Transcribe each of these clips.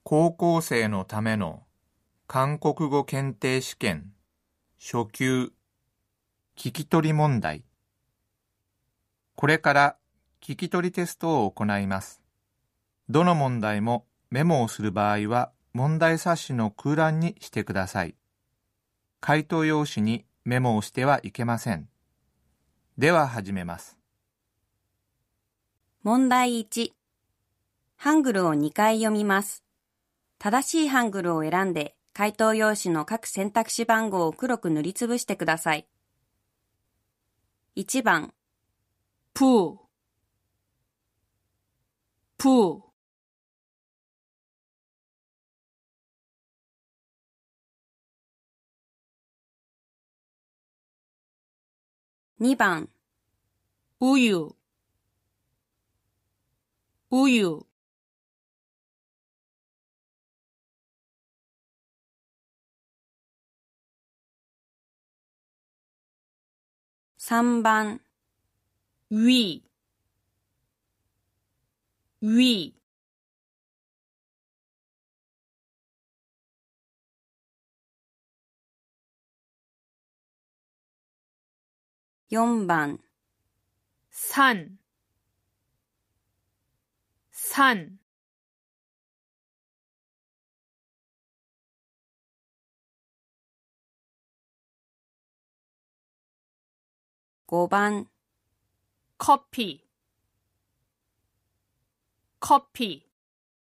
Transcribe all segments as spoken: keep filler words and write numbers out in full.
高校生のための韓国語検定試験初級聞き取り問題。これから聞き取りテストを行います。どの問題もメモをする場合は問題冊子の空欄にしてください。回答用紙にメモをしてはいけません。では始めます。 問題いち。ハングルをにかい読みます。正しいハングルを選んで、回答用紙の各選択肢番号を黒く塗りつぶしてください。いちばん、 プー、プー。 にばん、 ウユ、ウユ。 さんばん、 ウィ、ウィ。 よんばん、 サン、サン。 ごばん、 コピー、コピー。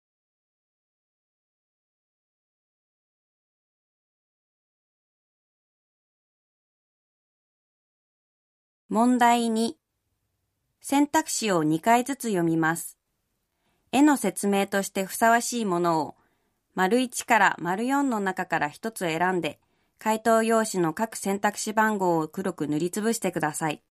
問題に。選択肢をにかいずつ読みます。絵の説明としてふさわしいものを、丸いちから丸よんの中からひとつ選んで、回答用紙の各選択肢番号を黒く塗りつぶしてください。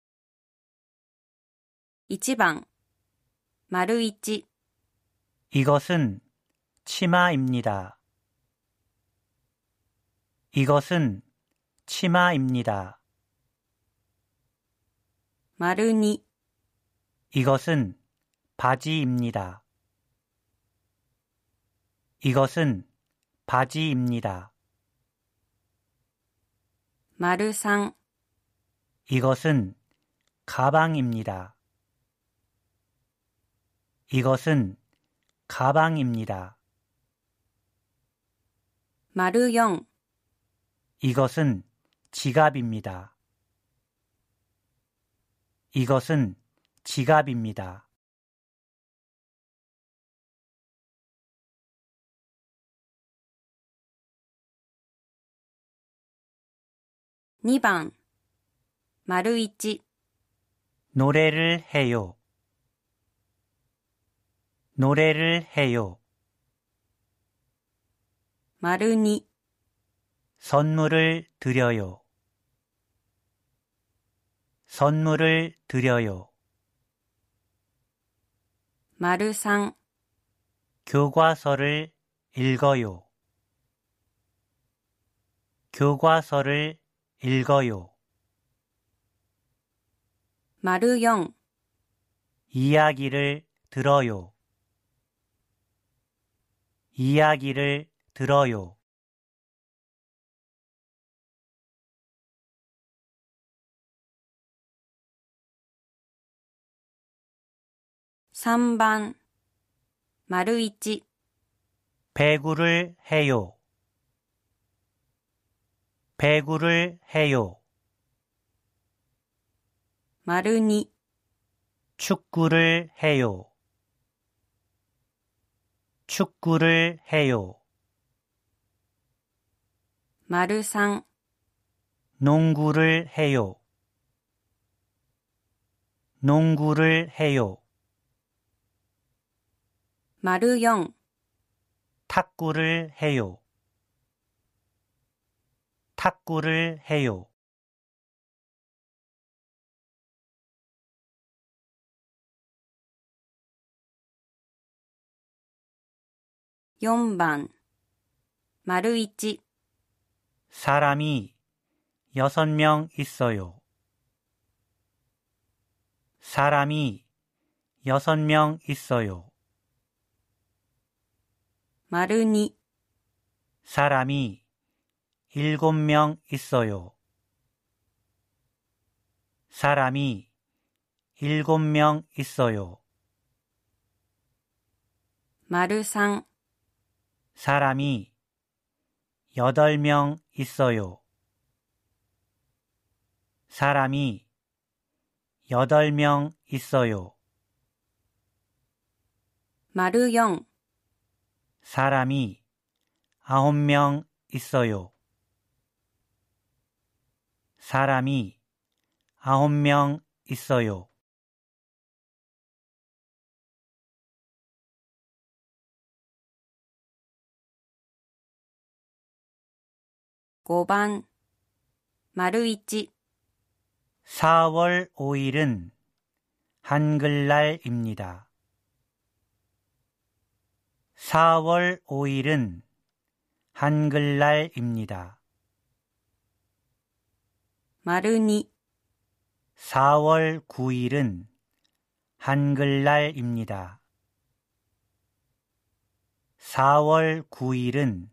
いちばん、丸いち。 이것은 치마입니다. 이것은 치마입니다. 丸に。 이것은 바지입니다. 이것은 바지입니다. 丸さん。 이것은 가방입니다. 이것은 가방입니다. 丸よん。 이것은 지갑입니다. 이것은 지갑입니다. 이 번,丸いち. 노래를 해요. 노래를 해요. 丸に. 선물을 드려요. 선물을 드려요. 丸さん. 교과서를 읽어요. 교과서를 읽어요. 丸よん. 이야기를 들어요. 이야기를 들어요. 삼 번,丸いち. 배구를 해요. 배구를 해요. 丸に. 축구를 해요. 축구를 해요. 丸さん. 농구를 해요. 농구를 해요. 丸よん. 탁구를 해요. 탁구를 해요. 사 번,丸いち. 사람이 여섯 명 있어요. 사람이 여섯 명 있어요. 丸に 사람이 일곱 명 있어요. 사람이 일곱 명 있어요. 丸さん 사람이 여덟 명 있어요. 사람이 여덟 명 있어요. 丸よん 사람이 아홉 명 있어요. 사람이 아홉 명 있어요. 오 번丸いち 사월 오일은 한글날입니다. 사월 오일은 한글날입니다. 丸に 사월 구일은 한글날입니다. 사월 구일은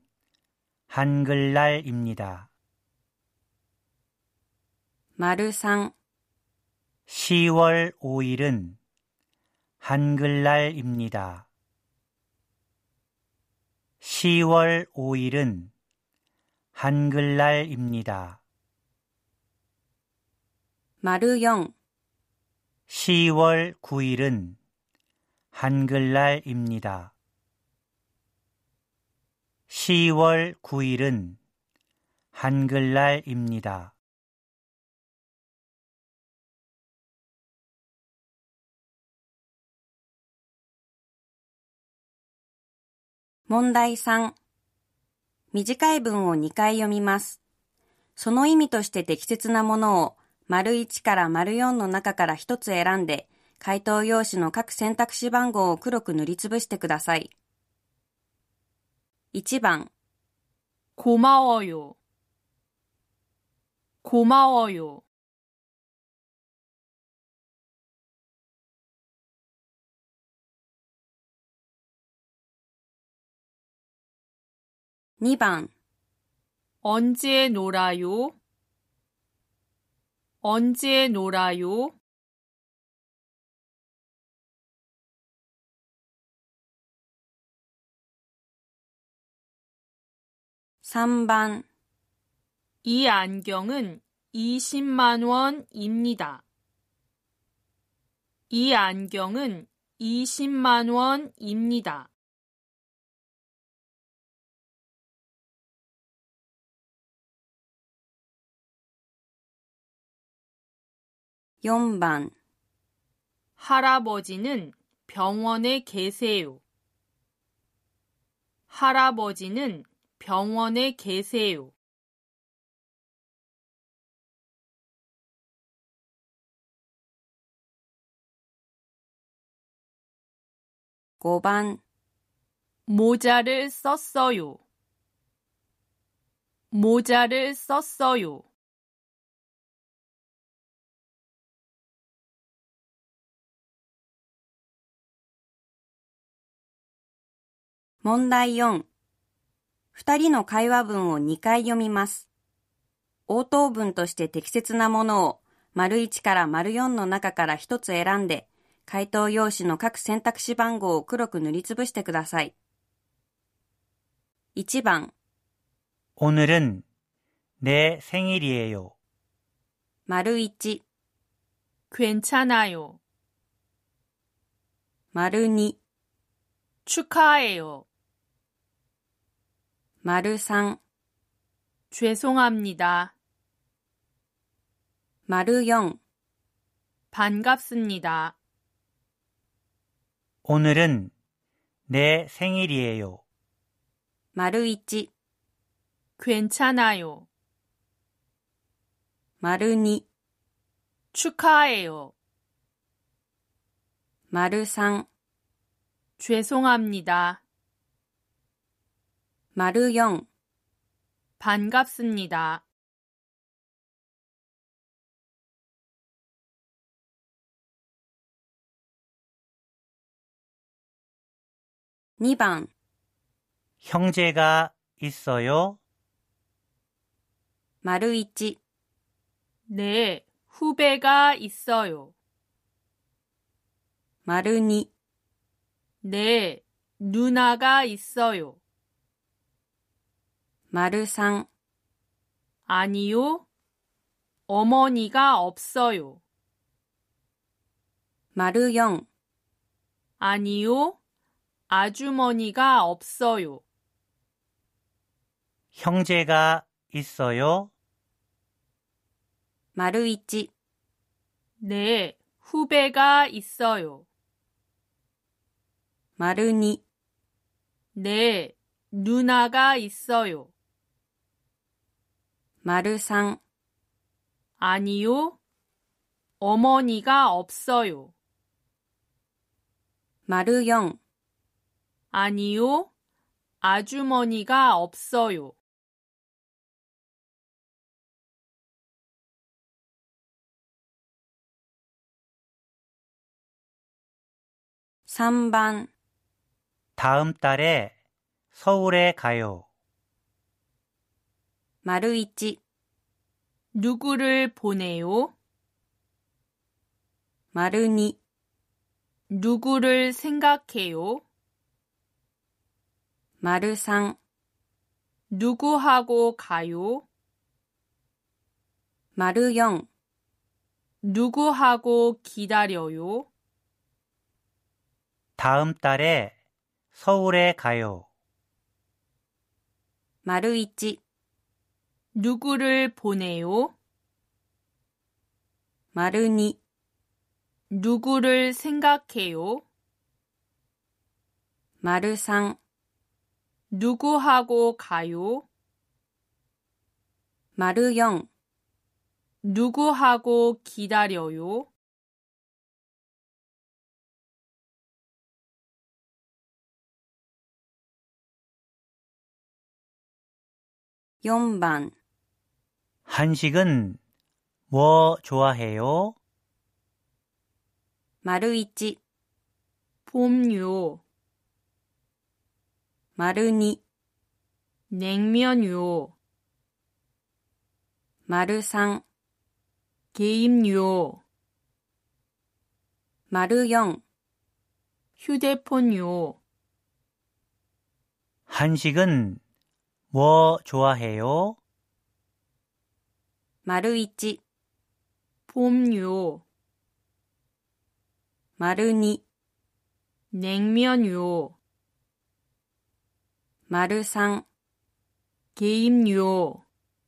한글날입니다. 丸さん 시월 오일은 한글날입니다. 시월 오일은 한글날입니다. 丸よん 시월 구일은 한글날입니다. 시월 구일은 한글날입니다. 問題さん短い文をにかい読みます。その意味として適切なものを丸いちから丸よんの中からひとつ選んで、回答用紙の各選択肢番号を黒く塗りつぶしてください。いちばん 고마워요. 고마워요. にばん 언제 놀아요? 언제 놀아요? さんばん 이 안경은 이십만 원입니다. 이 안경은 이십만 원입니다. よんばん 할아버지는 병원에 계세요. 할아버지는 병원에 계세요. ごばん 모자를 썼어요. 모자를 썼어요. 問題よん二人の会話文をにかい読みます。応答文として適切なものを丸いちから丸よんの中からひとつ選んで、回答用紙の各選択肢番号を黒く塗りつぶしてください。いちばん 오늘은 내 생일이에요. 丸いち 괜찮아요. 丸に 축하해요. 丸さん 죄송합니다. 丸よん 반갑습니다. 오늘은 내 생일이에요. 丸いち 괜찮아요. 丸に 축하해요. 丸さん 죄송합니다. 丸よん 반갑습니다. にばん 형제가 있어요? 丸一、 네, 후배가 있어요. 丸二、 네, 누나가 있어요. 丸三、 아니요, 어머니가 없어요. 丸四、 아니요, 아주머니가 없어요. 형제가 있어요? 丸一、 네, 후배가 있어요. 丸二、 네, 누나가 있어요. 丸三、 아니요, 어머니가 없어요. 丸四、 아니요, 아주머니가 없어요. 삼 번, 다음 달에 서울에 가요. 丸一、 누구를 보내요? 丸二、 누구를 생각해요? 丸三、 누구하고 가요? 丸四、 누구하고 기다려요? 다음 달에 서울에 가요. 丸一、 누구를 보내요? 丸二、 누구를 생각해요? 丸三、 누구하고 가요? 丸四、 누구하고 기다려요? 사 번, 한식은 뭐 좋아해요? 丸一、 봄요, 丸二、 냉면요, 丸三、 게임요, 丸四、 휴대폰요, 한식은 뭐 좋아해요? 丸一、 봄요, 丸二、 냉면요, 丸三、 게임요,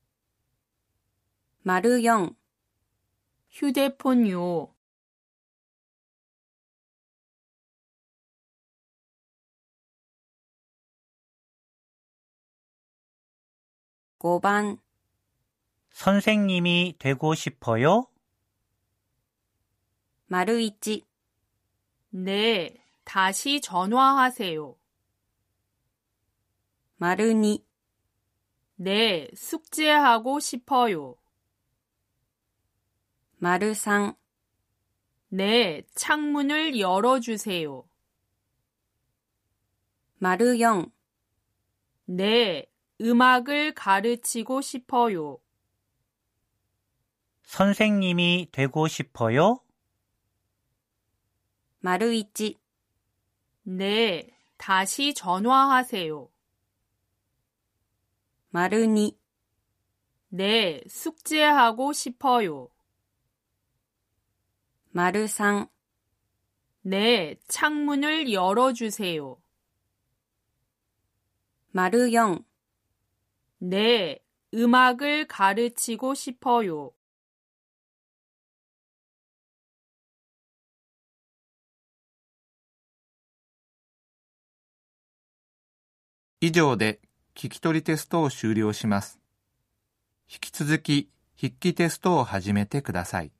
丸四、 휴대폰요. 오 번, 선생님이 되고 싶어요? 丸一、 네, 다시 전화하세요. 丸二、 네, 숙제하고 싶어요. 丸三、 네, 창문을 열어주세요. 丸四、 네, 음악을 가르치고 싶어요. 선생님이 되고 싶어요? 丸一、 네, 다시 전화하세요. 丸二、 네, 숙제하고 싶어요. 丸三、 네, 창문을 열어주세요. 丸四、 네, 음악을 가르치고 싶어요. 以上で聞き取りテストを終了します。引き続き筆記テストを始めてください。